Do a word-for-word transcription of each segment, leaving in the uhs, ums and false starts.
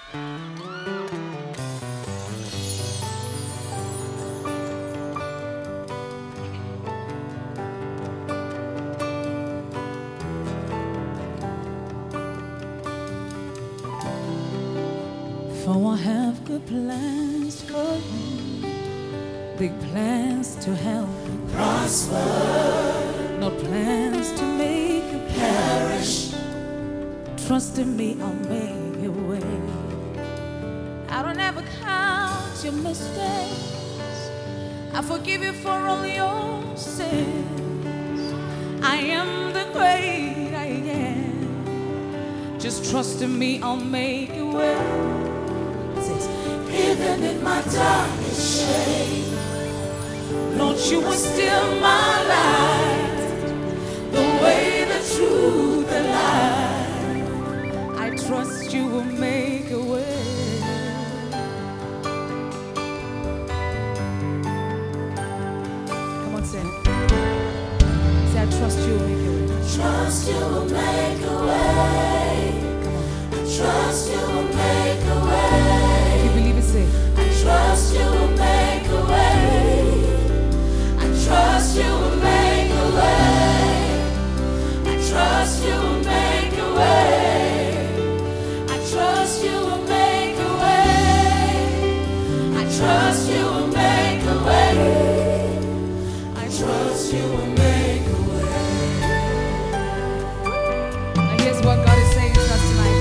For I have good plans for you, big plans to help you prosper, not plans to make you perish. Trust in me, I'll make your way. I don't ever count your mistakes, I forgive you for all your sins. I am the great I am. Just trust in me, I'll make your way. Even in my darkest shade, Lord, you are still my light, the way, the truth, the life. I trust you will make a way. Come on, say it. Say, I trust you will make a way. Trust you will make a way. Come on. I trust you will make a way. I trust you will make a way. I trust you will make a way. I trust you will make a way. I trust you will make a way. I trust you will make a way. I trust you will make a way. Now here's what God is saying to us tonight.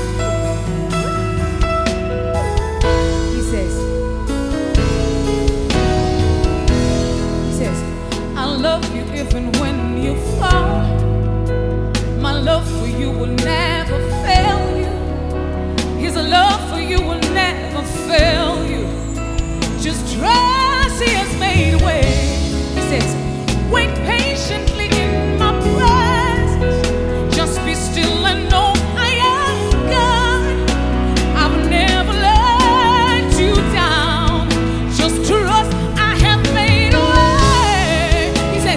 Even when you fall, my love for you will never fail you. His love for you will never fail you. Just trust He has made a way. He says, wait patiently in my presence. Just be still and know I am God. I've never let you down. Just trust I have made a way. He says,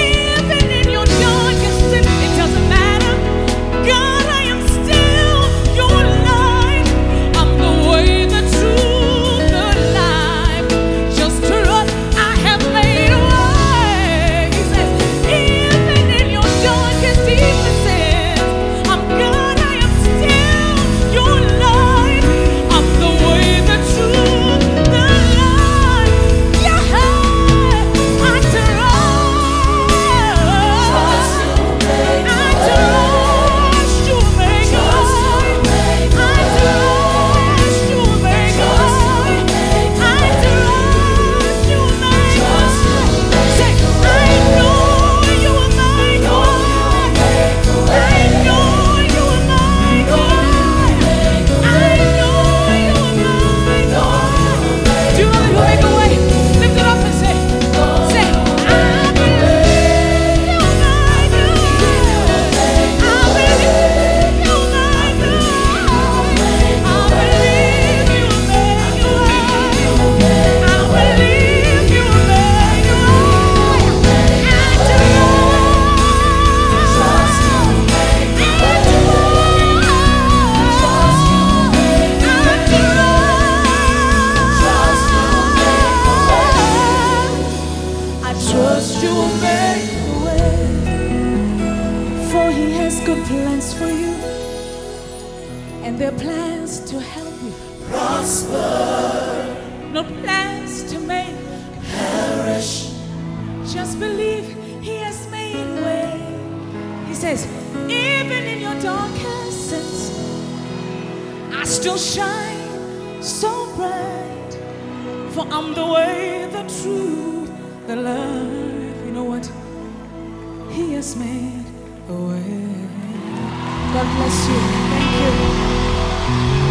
and their plans to help you prosper, no plans to make perish. Just believe He has made a way. He says, even in your darkest sense, I still shine so bright. For I'm the way, the truth, the life. You know what? He has made a way. God bless you. Thank you.